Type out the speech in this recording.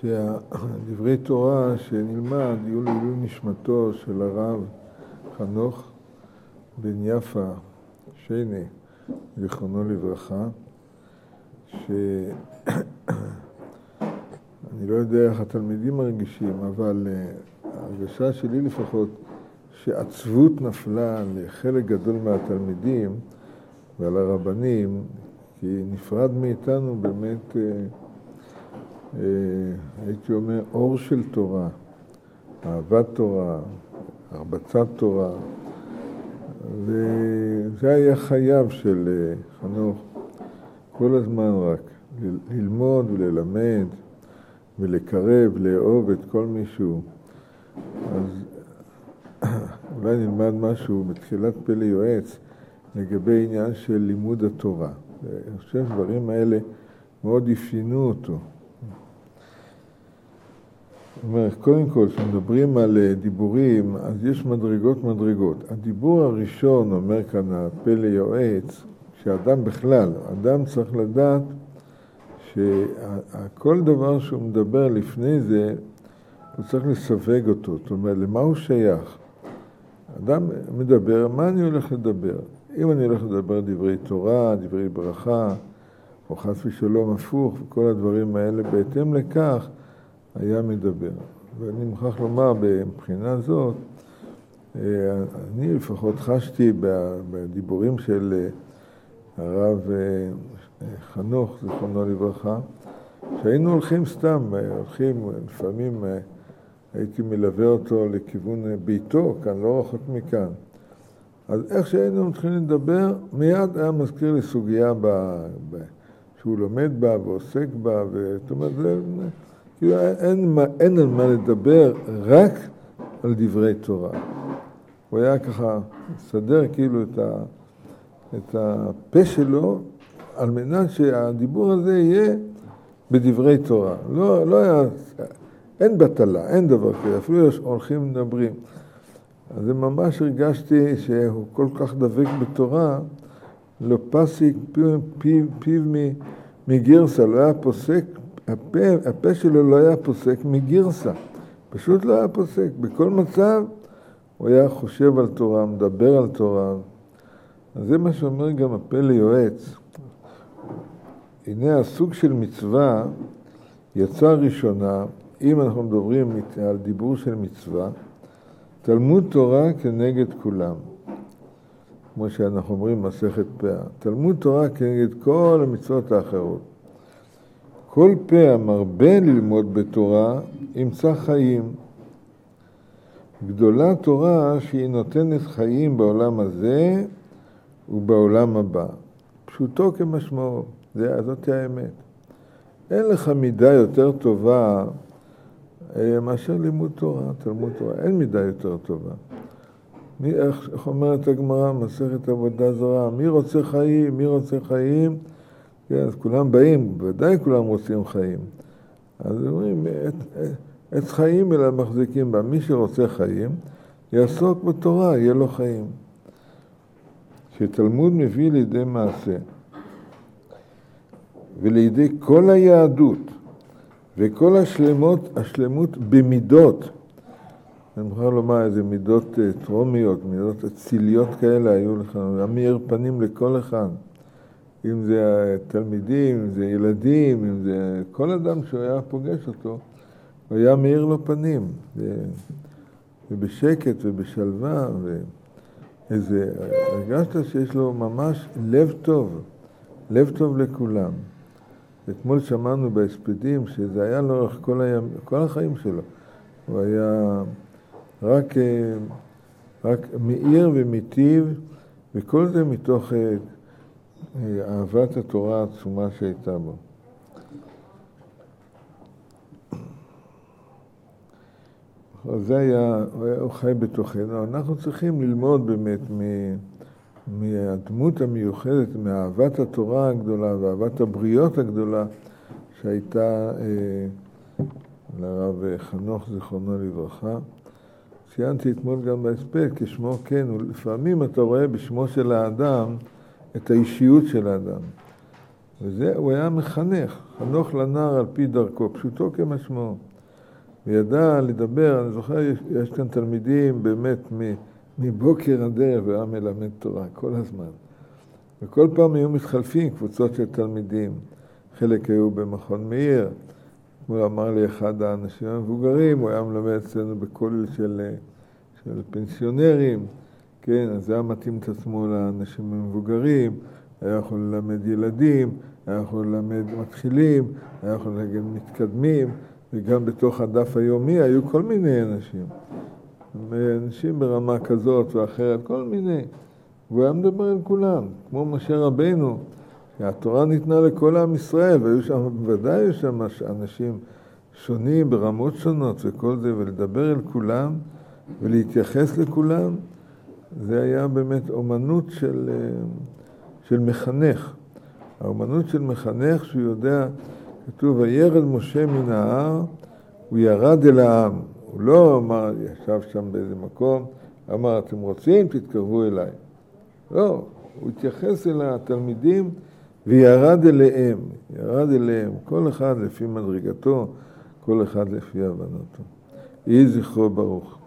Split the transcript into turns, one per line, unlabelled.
שהדברי תורה שנלמד יהיו לעילוי נשמתו של הרב חנוך בן יפה שני, זיכרונו לברכה, שאני לא יודע איך התלמידים מרגישים, אבל ההרגשה שלי לפחות, שעצבות נפלה לחלק גדול מהתלמידים ועל הרבנים, כי נפרד מאיתנו באמת, הייתי אומר, אור של תורה, אהבת תורה, הרבצת תורה, וזה היה חייו של חנוך, כל הזמן רק ללמוד וללמד ולקרב, לאהוב את כל מישהו. אז אולי נלמד משהו בתחילת פלא יועץ לגבי עניין של לימוד התורה. אני חושב שדברים האלה מאוד אפיינו אותו. קודם כל, כשמדברים על דיבורים, אז יש מדרגות. הדיבור הראשון, אומר כאן הפלא יועץ, שאדם בכלל, אדם צריך לדעת שכל דבר שהוא מדבר לפני זה, הוא צריך לסווג אותו. זאת אומרת, למה הוא שייך? אדם מדבר, מה אני הולך לדבר? אם אני הולך לדבר דברי תורה, דברי ברכה, או חס ושלום הפוך, וכל הדברים האלה, בהתאם לכך היה מדבר. ואני מוכרח לומר, מבחינה זאת, אני לפחות חשתי בדיבורים של הרב חנוך, זיכרונו לברכה, שהיינו הולכים סתם, לפעמים הייתי מלווה אותו לכיוון ביתו, כאן, לא רחוק מכאן. אז איך שהיינו מתחילים לדבר, מיד היה מזכיר לי סוגיה שהוא לומד בה ועוסק בה, זאת אומרת, כאילו אין על מה לדבר, רק על דברי תורה. הוא היה ככה מסדר כאילו את הפה שלו, על מנת שהדיבור הזה יהיה בדברי תורה. לא היה, אין בטלה, אין דבר כזה, אפילו הולכים מדברים. אז זה ממש הרגשתי שהוא כל כך דבק בתורה, לא פסיק פיו מגרסה, לא היה פוסק, הפה שלו לא היה פוסק מגרסה, פשוט לא היה פוסק. בכל מצב הוא היה חושב על תורה, מדבר על תורה. אז זה מה שאומר גם הפלא יועץ. הנה הסוג של מצווה יצא ראשונה, אם אנחנו מדברים על דיבור של מצווה, תלמוד תורה כנגד כולם. כמו שאנחנו אומרים מסכת פאה. תלמוד תורה כנגד כל המצוות האחרות. כל פה המרבה ללמוד בתורה ימצא חיים. גדולה תורה שהיא נותנת חיים בעולם הזה ובעולם הבא. פשוטו כמשמעו. זאת האמת. אין לך מידה יותר טובה מאשר לימוד תורה, תלמוד תורה. אין מידה יותר טובה. איך אומרת הגמרא, מסכת עבודה זרה, מי רוצה חיים? מי רוצה חיים? כן, אז כולם באים, ודאי כולם רוצים חיים. אז אומרים, את חיים אלא מחזיקים בה. מי שרוצה חיים, יעסוק בתורה, יהיה לו חיים. שתלמוד מביא לידי מעשה, ולידי כל היהדות, וכל השלמות במידות. אני מוכרח לומר איזה מידות טרומיות, מידות אציליות כאלה היו לך, המאיר פנים לכל אחד. אם זה תלמידים, אם זה ילדים, אם זה כל אדם שהוא היה פוגש אותו, הוא היה מאיר לו פנים. ובשקט ובשלווה, הרגשת שיש לו ממש לב טוב לכולם. אתמול שמענו בהספדים שזה היה לאורך כל החיים שלו. הוא היה רק מאיר ומיטיב, וכל זה מתוך אהבת התורה העצומה שהייתה בו. זה היה, הוא חי בתוכנו. אנחנו צריכים ללמוד באמת מהדמות המיוחדת, מאהבת התורה הגדולה ואהבת הבריות הגדולה שהייתה לרב חנוך זיכרונו לברכה. ציינתי אתמול גם בהספד, כשמו כן, לפעמים אתה רואה בשמו של האדם את האישיות של האדם. וזה, הוא היה מחנך, חנוך לנער על פי דרכו, פשוטו כמשמעו. וידע לדבר, אני זוכר, יש כאן תלמידים באמת מבוקר עד ערב, והיה מלמד תורה כל הזמן. וכל פעם היו מתחלפים קבוצות של תלמידים. חלק היו במכון מאיר, כמו אמר לי אחד האנשים המבוגרים, הוא היה מלמד אצלנו בכולל של פנסיונרים, כן, אז זה היה מתאים את עצמו לאנשים המבוגרים, היה יכול ללמד ילדים, היה יכול ללמד מתחילים, היה יכול ללמד מתקדמים, וגם בתוך הדף היומי היו כל מיני אנשים. אנשים ברמה כזאת ואחרת, כל מיני. והוא היה מדבר על כולם, כמו משה רבינו, שהתורה ניתנה לכל עם ישראל, והיו שם, בוודאי היו שם אנשים שונים ברמות שונות וכל זה, ולדבר על כולם ולהתייחס לכולם, זה היה באמת אומנות של מחנך. האומנות של מחנך שהוא יודע, כתוב, וירד משה מן ההר, הוא ירד אל העם. הוא לא אמר, ישב שם באיזה מקום, אמר, אתם רוצים, תתקרבו אליי. לא, הוא התייחס אל התלמידים וירד אליהם. ירד אליהם, כל אחד לפי מדרגתו, כל אחד לפי הבנתו. יהי זכרו ברוך.